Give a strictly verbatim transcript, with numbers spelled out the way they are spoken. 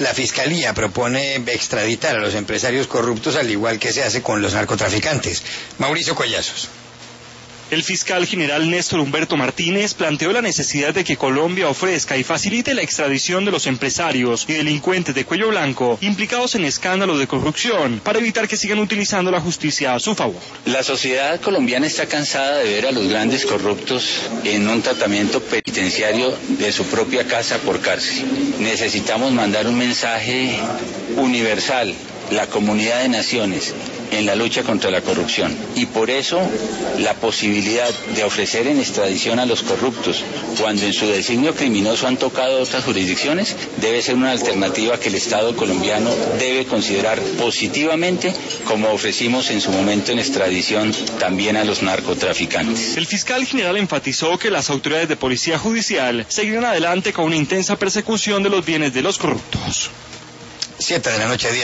La Fiscalía propone extraditar a los empresarios corruptos al igual que se hace con los narcotraficantes. Mauricio Collazos. El fiscal general Néstor Humberto Martínez planteó la necesidad de que Colombia ofrezca y facilite la extradición de los empresarios y delincuentes de cuello blanco implicados en escándalos de corrupción para evitar que sigan utilizando la justicia a su favor. La sociedad colombiana está cansada de ver a los grandes corruptos en un tratamiento penitenciario de su propia casa por cárcel. Necesitamos mandar un mensaje universal, la comunidad de naciones, en la lucha contra la corrupción. Y por eso la posibilidad de ofrecer en extradición a los corruptos, cuando en su designio criminoso han tocado otras jurisdicciones, debe ser una alternativa que el Estado colombiano debe considerar positivamente, como ofrecimos en su momento en extradición también a los narcotraficantes. El fiscal general enfatizó que las autoridades de policía judicial seguirán adelante con una intensa persecución de los bienes de los corruptos. Siete de la noche, diez.